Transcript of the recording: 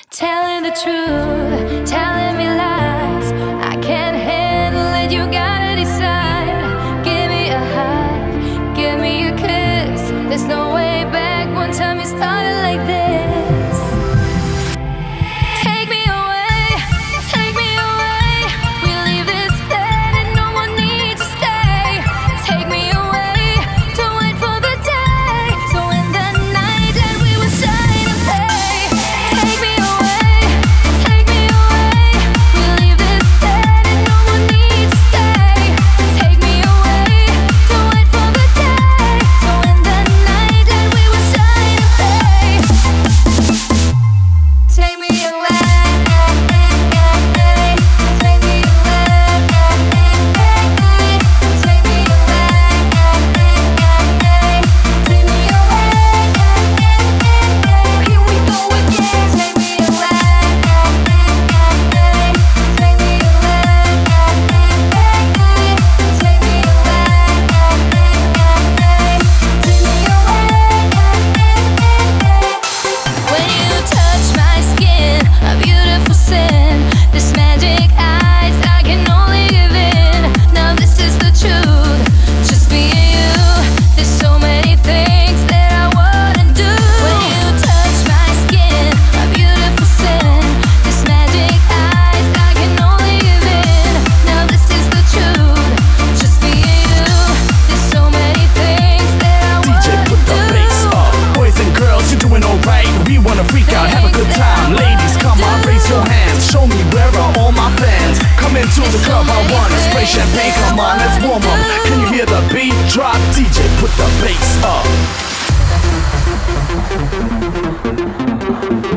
Telling the truth, telling me lies. I can't handle it, you gotta decide. Give me a hug, give me a kiss. There's no way back, one time you started like this. Take me away, we leave this bed and no one needs to stay. Take me away, don't wait for the day. So in the night that we will shine and play. Take me away, we leave this bed and no one needs to stay. Take me away, don't wait for the day. So in the night that we will shine and play. Take me away. To the club, I wanna spray champagne, come on, let's warm up. Can you hear the beat drop? DJ, put the bass up.